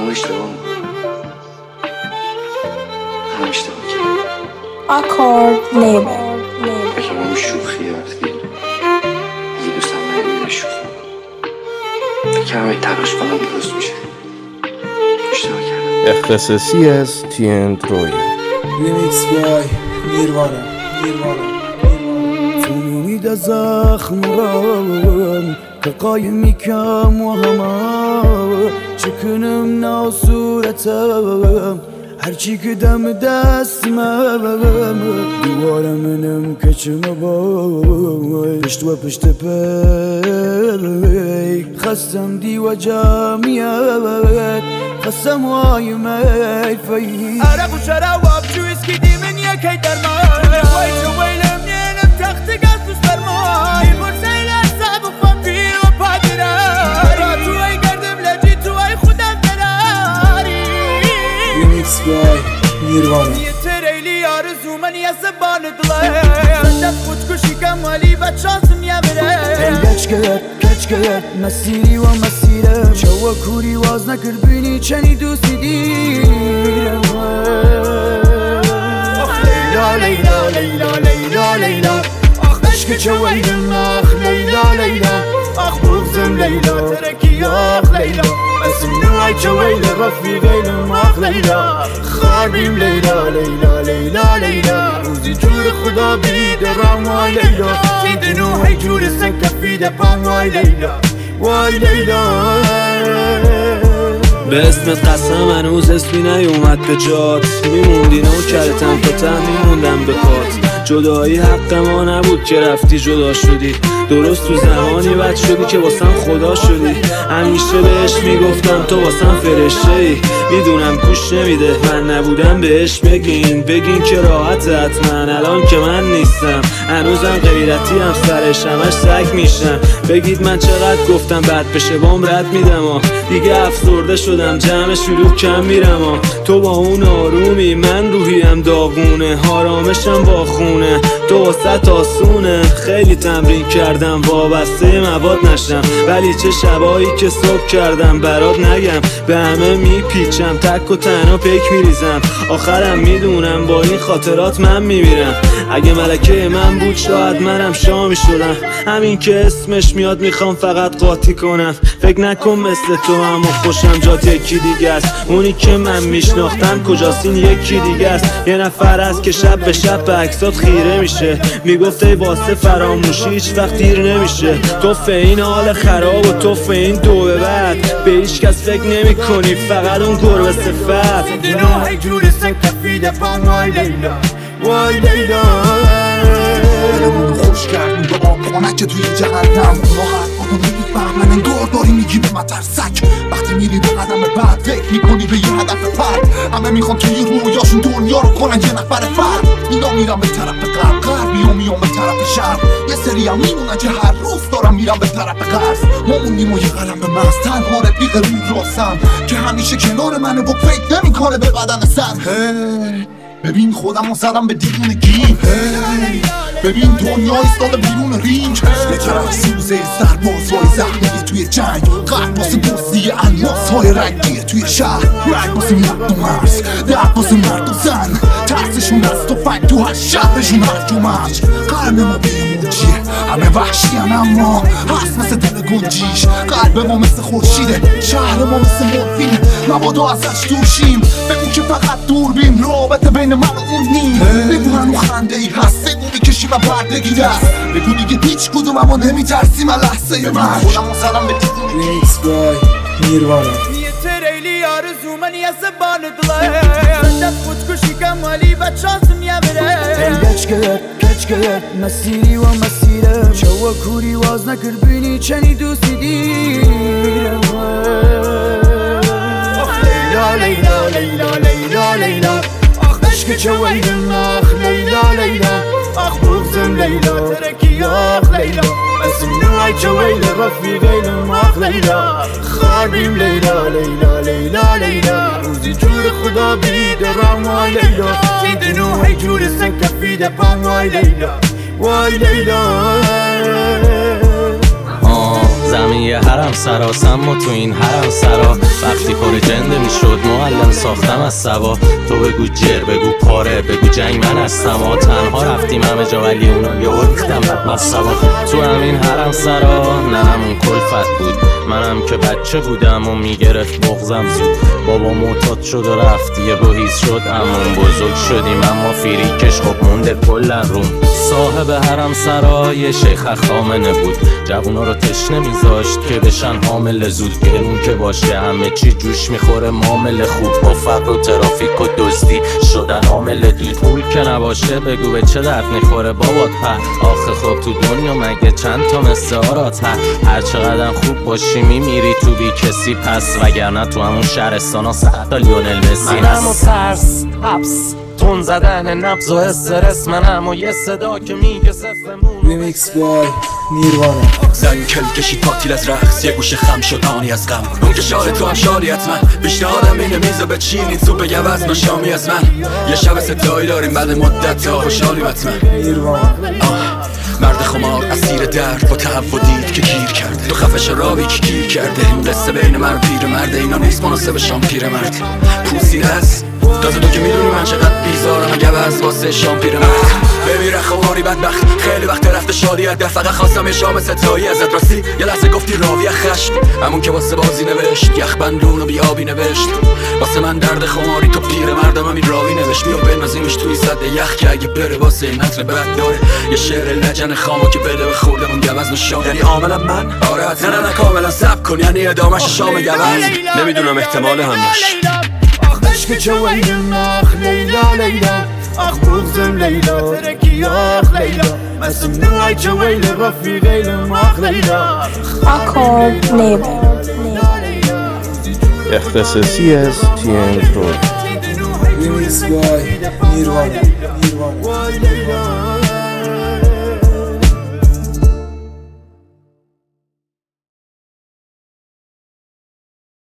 اشتباه میکنم، هم اشتباه کردم. Accord Label. فکر کنم شوخیه وقتی یه دوستم نمیده شوخ فکر کنم این تلاش کنم درست میشه. اشتباه کردم. اختصاصی از تیندروی ریمیکس بای نیروانا تو نوید زخم رام که قایمی کم و همه چکنم نا صورتم هرچی که دم دستمم دوار منم کچم بای پشت و پشت پی خستم دی و جمعیت خستم وای میفی عرق و شراب جو اسکی دی من یکی درمان وای تو ویلم نینم تخت گز دوست درمان این برسه لحظه بخوام پی و پادرم تو ای گردم لجی تو ای خودم دراری ریمیکس بای نیروانا نیتر ایلی آرزو من یه زبان دلای صدق خودکشی کمالی و شانسم یه بره کچ کرد مسیری و مسیرم شو کوری واز نکرد بینی چنی دوستی دیرم آخ لیلا لیلا لیلا لیلا لیلا آخ عشق چویدم آخ لیلا لیلا آخ بغزم لیلا ترکی آخ لیلا اسم نوعی چویل رفیقیلم آخ لیلا خاربیم لیلا لیلا لیلا لیلا روزی جور خدا بیدرم وای لیلا تیدنو هی جور سن کفیده پام وای لیلا وای لیلا به اسمت قسم هنوز اسمی نیومد به جات میموندی نوکرتم تا میموندم به پات جدایی حق ما نبود که رفتی جدا شدی درست تو زمانی بد شدی که واسم خدا شدی همیشه بهش میگفتم تو واسم فرشته ای میدونم گوش نمیده من نبودم بهش بگین که راحت حتما الان که من نیستم هنوزم غیرتی هم سرش همش سگ میشم بگید من چقدر گفتم بعد بشه بام رد میدم دیگه افسرده شدم جمع شروع کم میرم تو با اون آرومی من روحیم داغونه آرامشم با خونه تو واسط آسونه خیلی تمرین کردم وابسته مواد نشم ولی چه شبایی که صبح کردم برات نگم به همه میپیچم تک و تنها پیک میریزم آخرم میدونم با این خاطرات من میمیرم اگه ملکه من بود شاید منم شاه میشدم همین که اسمش میاد میخوام فقط قاطی کنم فکر نکن مثل تو اما خوشم جات یکی دیگه است اونی که من میشناختم کجاست این یکی دیگه است یه نفر است که شب به شب به عکسات خیره میشه میگفت ای واسه فراموشی هیچ وقت دیر نمیشه تو این حال خراب و تو این دو به بعد به هیچ کس فکر نمی کنی فقط اون گربه صفت دیدنو هی جوری سن کفیده پام وای لیلا وای لیلا دلمونو خوش کردیم به آب که توی جهنم راحت آدم میگید بهمن انگار داری میگی به من ترسک وقتی میری به قدم بعد فکر میکنی به یه هدف فرد همه میخوان که این رویاشون دنیا رو کنن یه نفر فرد اینا میرم به طرف غربی و میام به طرف شرق یه سری هم میمونن که هر روز دارم میرم به طرف غرب ما موندیم و یه قلم به مست تنها رفیق رو راستم که همیشه کنار منه و فکر نمیکنه به بدن سر ببین خودمو زدم به دیوونگی ببین دنیا ایستاده بیرون رینگ یه طرف سوزه سربازهای زخمیه توی جنگ قلب واسه دوستی الماس های رنگیه توی شهر رنگ واسه مرد و مرز درد واسه مرد و زن ترسشون از تو فنگ تو هر شهرشون هر و مرج قلب ما بیموجیه همه وحشیان اما هست مثل دل گنجیش قلب ما مثل خورشیده شهر ما مثل مدفینه مبادا ازش دوشیم بگو که فقط دوربین رابطه بین من و اون نیم بگو هنو خنده ای هست بگو میکشیم و بردگی دست بگو دیگه هیچ کدوم اما نمیترسیم از لحظه من خودمو زدم به دیوونگی ریمیکس بای نیروانا نیتر ایلی آرزو من یه زبان دلای صدق خودکشی کمالی و شانسم یه بره کچ کرد مسیری و مسیرم شو کوری واز نکرد بینی چنی دوستی دیرم آخ لیلا لیلا لیلا لیلا لیلا آخ عشق چویدم آخ لیلا لیلا آخ بغزم لیلا ترکی آخ لیلا اسم نوعی چویل رفیقیلم آخ لیلا خاربیم لیلا لیلا لیلا لیلا روزی جور خدا بیدرم وای لیلا تیدنو هی جور سن کفیده پام وای لیلا وای لیلا زمین یه حرم سراسم و تو این حرم سرا وقتی پر جنده میشد معلم ساختم از سوا تو بگو جر بگو پاره بگو جنگ من هستم و تنها رفتیم همه جا ولی اونا یه ریختم بد مصبا تو همین حرم سرا نه همون کلفت بود منم که بچه بودم و میگرفت بغزم زود بابا معتاد شد و رفت یه بهیز شد امون بزرگ شدیم اما فیریکش خب مونده کلن روم صاحب حرم سرا یه شیخ خامنه بود جوونا رو تشنه میذاشت که بشن حامل زود گرون که باشه همه چی جوش میخوره معامله خوب با فقر و ترافیک و دزدی شدن عامل دود پول که نباشه بگو به چه درد میخوره بابات په آخه خب تو دنیا مگه چند تا مثل آرات هر چقدر خوب باشی میمیری تو بی کسی پس وگرنه تو همون شهرستان ها 100 تا لیونل مسی منم و ترس حبس تون زدن نبض و استرس منم و یه صدا که میگه صفمون ریمیکس بای نیروانا زن کل کشید پاتیل از رقص یه گوشه خم شد آنی از غم اون که شاره تو هم شاری حتما پیشنهادم اینه میزو بچینید سوپ گوز با شامی از من یه شب ستایی داریم بعد مدت تا خوشحالیم حتما مرد خمار اسیر درد با تهوع دید که گیر کرد تو خفه شرابی که گیر کرده این قصه بین من و پیر مرده اینا نیست مناسب شام پیر مرد پوسیده است تازه تو که میدونی من چقدر بیزارم اگه بس واسه شام پیر مرد بمیره خماری بدبخت خیلی وقت رفته شادیت در فقط خواستم یه شام ستایی ازت راستی یه لحظه گفتی راوی خشم همون که واسه بازی نوشت یخ بندون و بیابی نوشت واسه من درد خماری تو پیر مردم همین راوی نوشت بیا بنازیمش توی صد یخ که اگه بره واسه این نطر بد داره یه شعر لجن خامو که بده به خوردمون گوز نشام یعنی عاملم من آره نه کاملا سب کن یعنی ادامش شام گوز نمیدونم احتمال هم باشه عشق جوین آخ لیلا لیلا آخ بغزم لیلا ترکی آخ لیلا مسموع جویل رفیق ایلم آخ لیلا Accord label. اختصاصی از TN Troy. ریمیکس بای نیروانا